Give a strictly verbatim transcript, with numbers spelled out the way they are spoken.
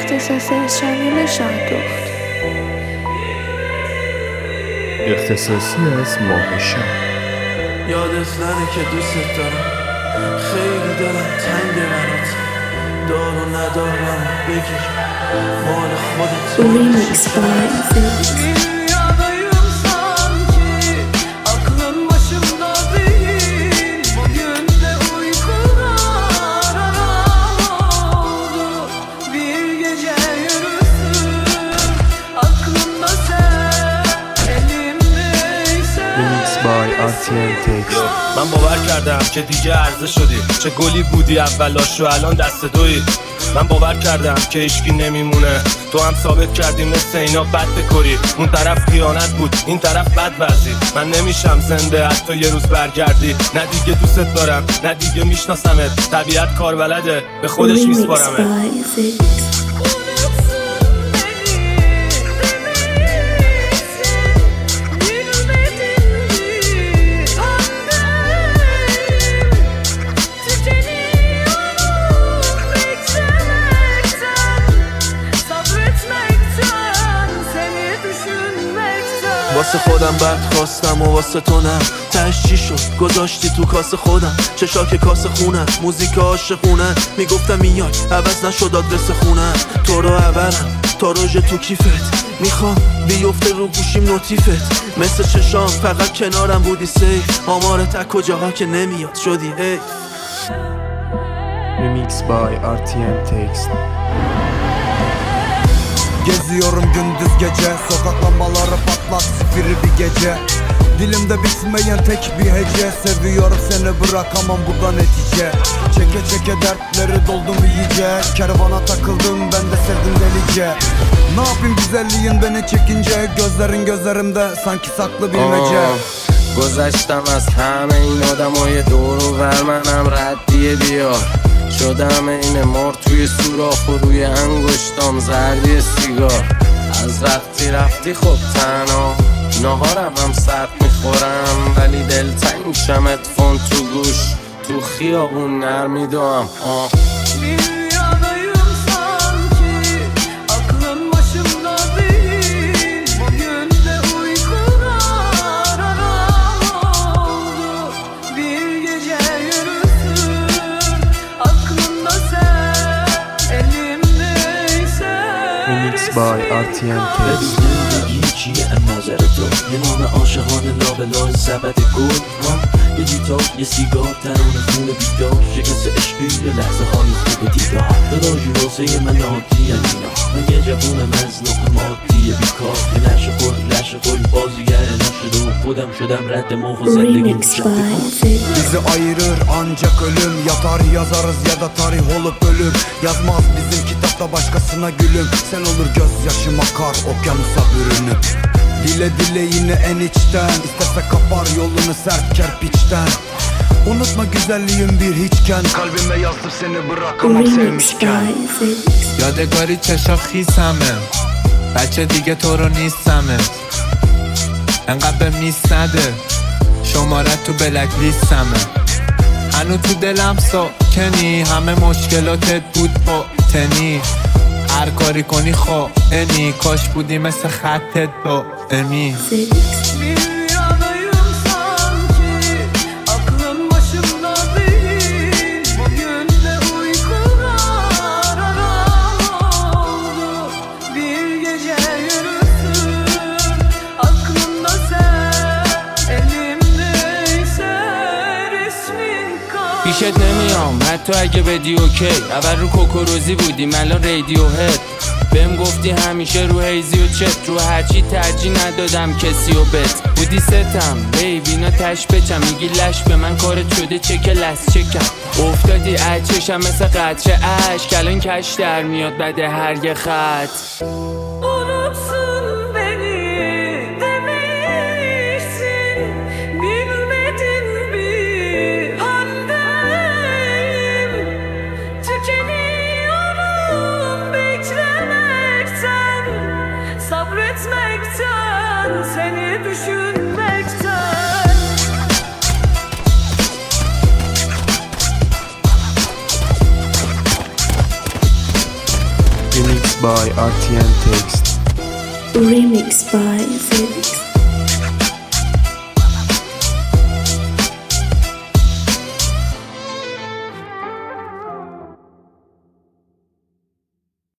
اختصاص شامل شاهدخت. اختصاصی از ماه شب. یادت نره که دوست دارم، خیلی دلم تنگ برات، دار و ندارم بگیر مال خودت. Remix by Felix. من باور کردم که دیگه عرضه شدی، چه گلی بودی اولاش و الان دست دوی. من باور کردم که هیچکی نمیمونه، تو هم ثابت کردی مثل اینا بد بکری. اون طرف خیانت بود، این طرف بد وزی. من نمیشم زنده حتی یه روز برگردی. نه دیگه دوست دارم، نه دیگه میشناسمت. طبیعت کار بلده، به خودش میسپارمت. واسه خودم بد خواستم و واسه تو نه. تهش چی شد گذاشتی تو کاسه خودم، چشاک کاسه خونم، موزیک عاشقونه. میگفتم میای عوض نشد آدرس خونم، تو رو عبرم تا روژه تو کیفت. میخوام بیفته رو گوشیم نوتیفت، مثل چشام فقط کنارم بودی سیف. آمار تک کجاها که نمیاد شدی هی. Remix by R T M Text. Geziyorum gündüz gece, sokak lambaları patlak, zifiri bir gece. Dilimde bitmeyen tek bir hece, seviyorum seni bırakamam bu da netice. Çeke çeke dertleri doldum iyice, kervana takıldım ben de sevdim delice. Ne yapayım güzelliğin beni çekince, gözlerin gözlerimde sanki saklı bilmece. گذشتم از همه این آدمای دور و بر منم ردیه بیار. شدم این مار توی سوراخ و روی انگشتام زردی سیگار. از وقتی رفتی خب تنها ناهارم هم سرد میخورم، ولی دلتنگ میشم اتفون تو گوش، تو خیابون نرمیدم. آه by R T M Text. زندگی چیه از نظر تو؟ یه نام عاشقانه لابلای سبد گل، یه جیتار، یه سیگار، ترانه خون بیدار، شکست عشقی یه لحظه های خوب دیدار. داداشی واسه من عادی اینا، من یه جوون مزنوق مادی بیکار، یه لشه خور لشه خور بازیگر نشده و خودم شدم رد موق و زندگی Bizi ayırır ancak ölüm, ya tarih yazarız ya da tarih olup ölür. Yazmaz bizim kitapta başkasına gülüm, sen olur gözyaşım akar okyanusa bürünüp. Dile dile yine en içten, istese kapar yolunu sert kerpiçten. Unutma güzelliğin bir hiçken, kalbime yazdım seni bırakamam sevmişken. یادگاری چشا خیسمه، بچه دیگه تو رو نیستمه. انقدر به میسنده شماره تو بلک لیستمه. هنو تو دلم ساکنی، همه مشکلاتت بود با تنی. هر کاری کنی خائنی، کاش بودی مثل خطت با امی. پیشت نمیام حتی اگه بدی اوکی. اول رو کوکوروزی بودیم الان رادیو هد. بهم گفتی همیشه رو هیزی و چت، رو هرچی ترجیح ندادم کسی و بت. بودی ستم بیبینا تش بچم، میگی لش به من کارت شده چک لس چکم. افتادی اچشم مثل قطره عشق، الان کش در میاد بعد هر یه خط. Seni düşünmekten. Remix by R T M Text. Remix by Felix.